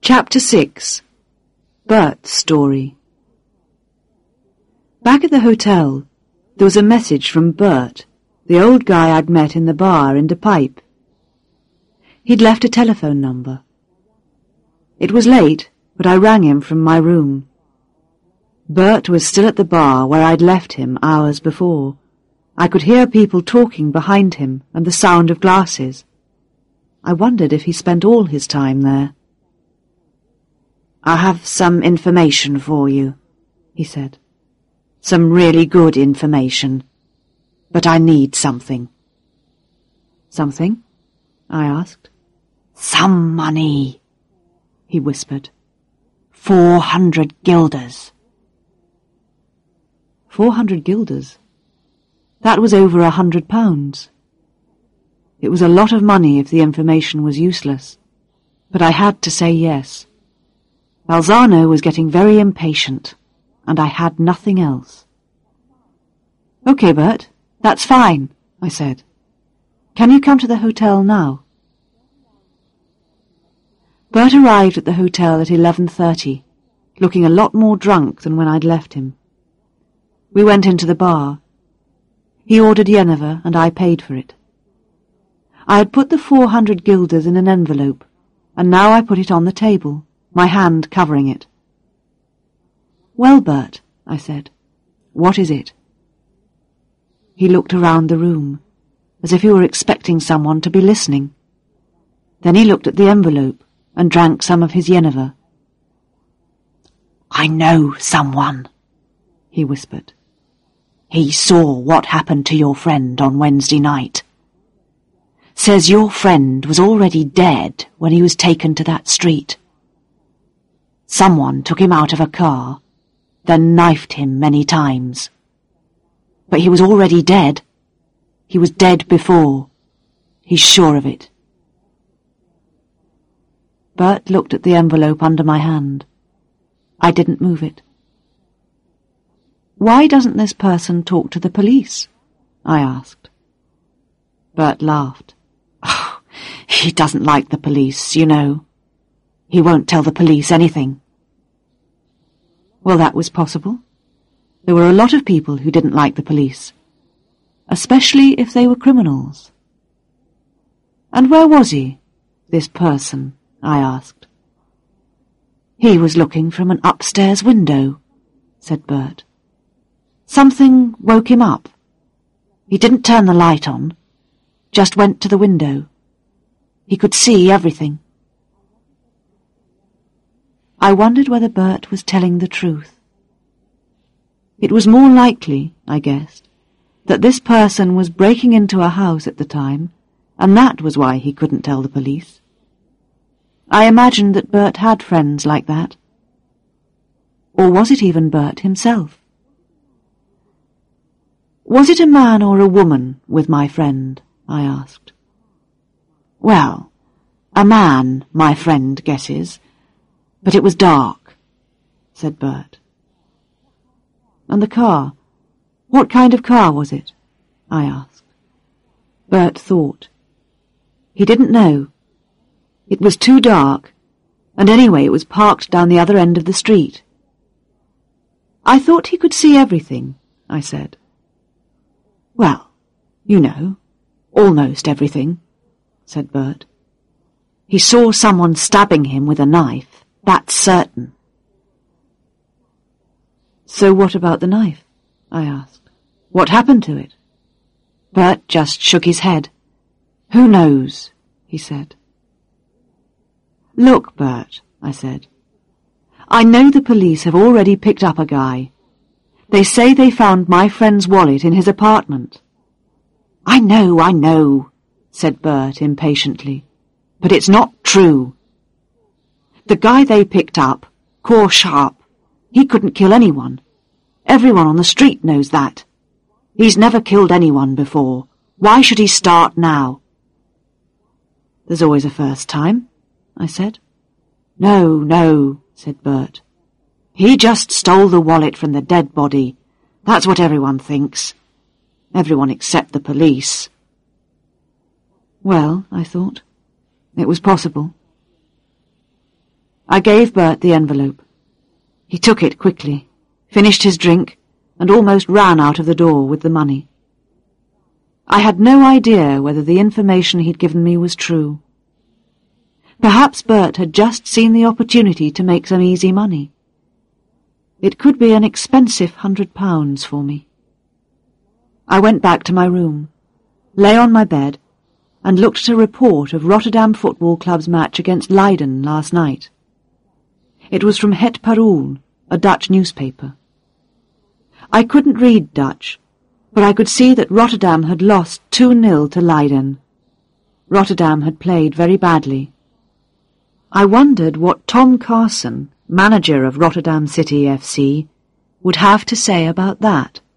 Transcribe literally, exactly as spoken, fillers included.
Chapter six. Bert's Story. Back at the hotel, there was a message from Bert, the old guy I'd met in the bar in De Pipe. He'd left a telephone number. It was late, but I rang him from my room. Bert was still at the bar where I'd left him hours before. I could hear people talking behind him and the sound of glasses. I wondered if he spent all his time there. "I have some information for you," he said. "Some really good information. But I need something." "Something?" I asked. "Some money," he whispered. Four hundred guilders. Four hundred guilders? That was over a hundred pounds. It was a lot of money if the information was useless, but I had to say yes. Balzano was getting very impatient, and I had nothing else. "Okay, Bert, that's fine," I said. "Can you come to the hotel now?" Bert arrived at the hotel at eleven thirty, looking a lot more drunk than when I'd left him. We went into the bar. He ordered Jenever, and I paid for it. I had put the four hundred guilders in an envelope, and now I put it on the table, my hand covering it. "Well, Bert," I said, "what is it?" He looked around the room, as if he were expecting someone to be listening. Then he looked at the envelope and drank some of his Jenever. "I know someone," he whispered. "He saw what happened to your friend on Wednesday night. Says your friend was already dead when he was taken to that street. Someone took him out of a car, then knifed him many times. But he was already dead. He was dead before. He's sure of it." Bert looked at the envelope under my hand. I didn't move it. "Why doesn't this person talk to the police?" I asked. Bert laughed. "Oh, he doesn't like the police, you know. He won't tell the police anything." Well, that was possible. There were a lot of people who didn't like the police, especially if they were criminals. "And where was he, this person?" I asked. "He was looking from an upstairs window," said Bert. "Something woke him up. He didn't turn the light on, just went to the window. He could see everything." I wondered whether Bert was telling the truth. It was more likely, I guessed, that this person was breaking into a house at the time, and that was why he couldn't tell the police. I imagined that Bert had friends like that. Or was it even Bert himself? "Was it a man or a woman with my friend?" I asked. "Well, a man, my friend guesses, but it was dark," said Bert. "And the car? What kind of car was it?" I asked. Bert thought. He didn't know. It was too dark, and anyway it was parked down the other end of the street. "I thought he could see everything," I said. "Well, you know, almost everything," said Bert. "He saw someone stabbing him with a knife, that's certain." "So what about the knife?" I asked. "What happened to it?" Bert just shook his head. "Who knows?" he said. "Look, Bert," I said. "I know the police have already picked up a guy. They say they found my friend's wallet in his apartment." "I know, I know," said Bert impatiently. "But it's not true. The guy they picked up, Core Sharp, he couldn't kill anyone. Everyone on the street knows that. He's never killed anyone before. Why should he start now?" "There's always a first time," I said. "No, no," said Bert. "He just stole the wallet from the dead body. That's what everyone thinks. Everyone except the police." Well, I thought, it was possible. I gave Bert the envelope. He took it quickly, finished his drink, and almost ran out of the door with the money. I had no idea whether the information he'd given me was true. Perhaps Bert had just seen the opportunity to make some easy money. It could be an expensive hundred pounds for me. I went back to my room, lay on my bed, and looked at a report of Rotterdam Football Club's match against Leiden last night. It was from Het Parool, a Dutch newspaper. I couldn't read Dutch, but I could see that Rotterdam had lost two nil to Leiden. Rotterdam had played very badly. I wondered what Tom Carson, manager of Rotterdam City F C, would have to say about that.